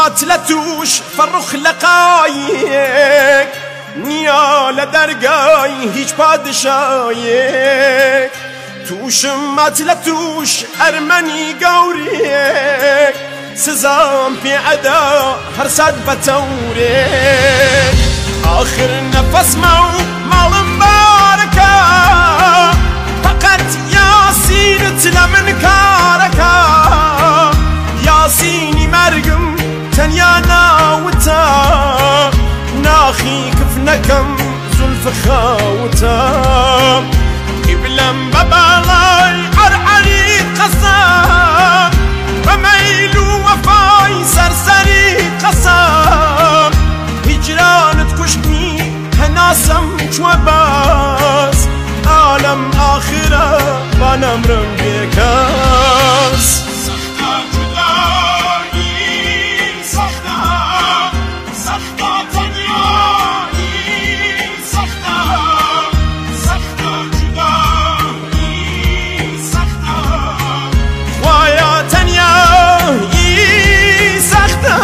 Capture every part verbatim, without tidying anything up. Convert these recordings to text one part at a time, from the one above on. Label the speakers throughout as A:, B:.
A: ماتلتوش فرخ لقایک نیا لدرگای هیچ پادشایک توش ماتلتوش ارمنی گوریک سزام في عدا هرساد بتورك آخر نفس مو مال مباركة فقط ياسين تلمن كاركا ياسيني مرقم تنيانا وتا ناخي كفنكم زلف خاوتا قبلن ببالاي عرعري قصام وميلو وفاي سرسري قصام هجران تكشني هناسم شوباس عالم آخرة بنمرم بكاس
B: سختا جدایی سختا سختا تنیایی سختا سختا جدایی سختا
A: خوایا تنیایی سختا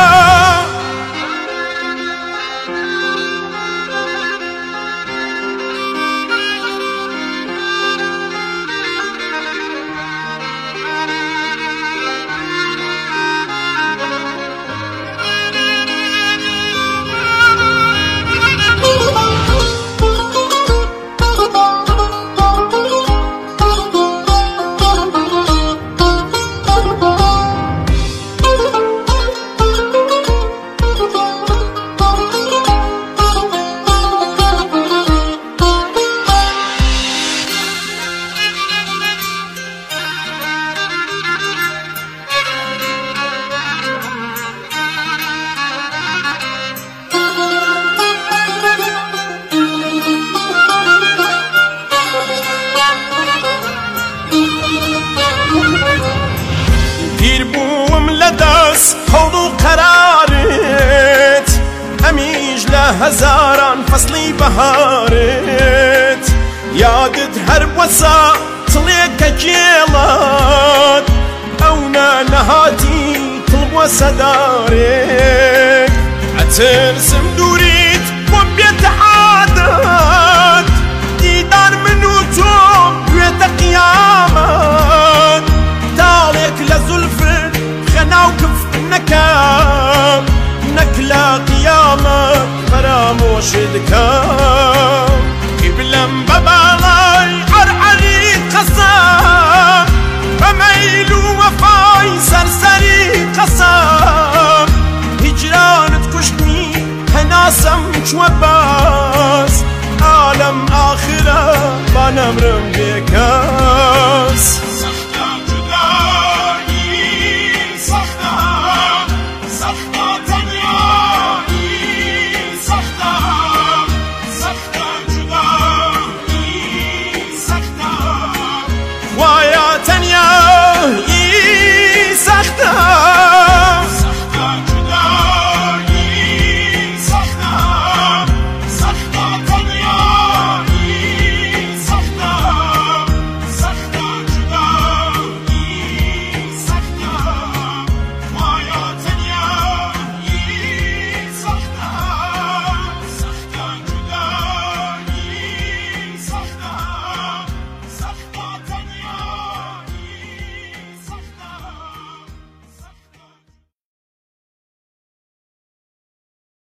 A: دير بوم لداس حوضو قرارت أميج لهزاران فصلي بهارت يادت هرب وسا طليك جيلات أونا نهاتي طلب وسدارك أترسم دوريت وبيت عادات ديدار منو توم بيت قيامات طالك لزلفن خناوكف نكام نكلا قيامك فراموش دكام قبلن ببالاي عرعري قسام فميلو وفاي سرسري قسام هجران تكشني هناسم شوباس عالم آخرة بنمرم